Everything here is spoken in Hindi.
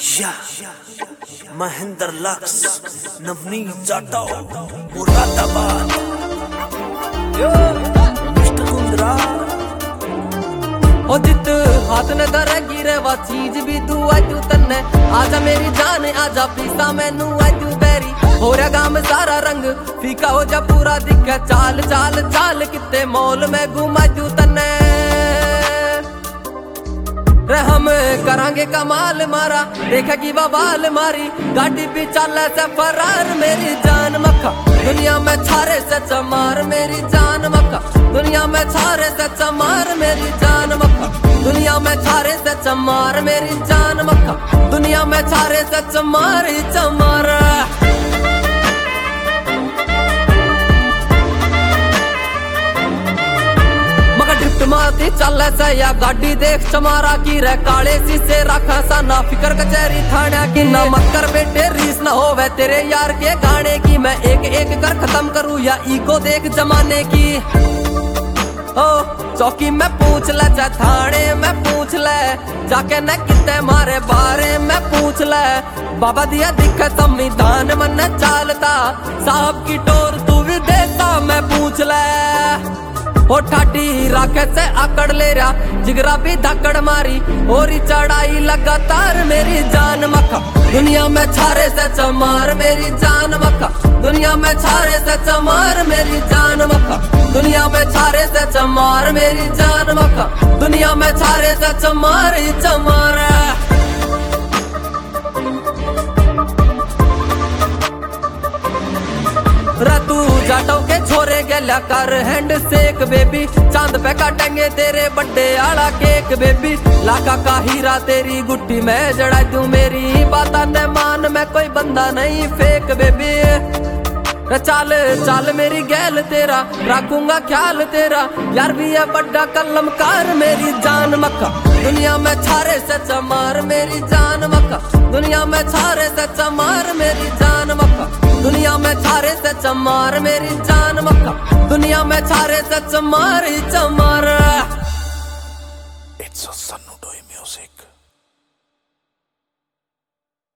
या महेंद्र लक्स नवनीत जाटव मुरादाबाद मिस्टर कुंद्रा ओ जित हाथ ने धरे गिरे वा चीज भी तू तू तन्ने आजा मेरी जान आजा पीसा मैनू तू बैरी हो रहा गाम सारा रंग फीका हो जा पूरा दिखे चाल चाल चाल किते मॉल में घुमा तू तन्ने रे हम करांगे कमाल मारा देखेगी बवाल मारी गाड़ी भी चले से फरार मेरी जान मक्खा दुनिया में छारे से चमार मेरी जान मक्खा दुनिया में छारे से चमार मेरी जान मक्खा दुनिया में छारे से चमार मेरी जान मक्खा दुनिया में छारे से चमार ही चमार मारती चल से या गाड़ी देख चमारा की रे काले शीशे रखा सा ना फिकर कचहरी थाना की ना मक्कर बेटे रीस ना हो वे तेरे यार के गाने की मैं एक एक कर खत्म करूं या ईगो देख जमाने की ओ चौकी में पूछ ले चाहे थाने में पूछ ले जाके न कितने मारे बारे में पूछ ले बाबा दिया दिखे संविधान मन चालता साहब की टोर तू भी देता मैं पूछ ले ओ ठाटी राखे से आकड़ ले रहा जिगरा भी धक्कड़ मारी और चढ़ाई लगातार मेरी जान मक्खा दुनिया में छारे से चमार मेरी जान मक्खा दुनिया में छारे से चमार मेरी जान मक्खा दुनिया में छारे से चमार मेरी जान मक्खा दुनिया में छारे से चमार ही चमार तू जाटो के छोरे गेला कर हैंड शेक बेबी चांद पे काटेंगे तेरे बर्थडे आला केक बेबी लाखा का हीरा तेरी गुट्टी में जड़ा दूं मेरी बाता ने मान मैं कोई बंदा नहीं फेक बेबी चाल चाल मेरी गैल तेरा रखूंगा ख्याल तेरा यार भी है बड़ा कलमकार मेरी जान मक्का दुनिया में छारे से चमार मेरी जान मक्का दुनिया में छारे से चमार मेरी जान मक्का दुनिया में छारे से चमार मेरी जान मक्का दुनिया में छारे से चमार ही चमार। It's so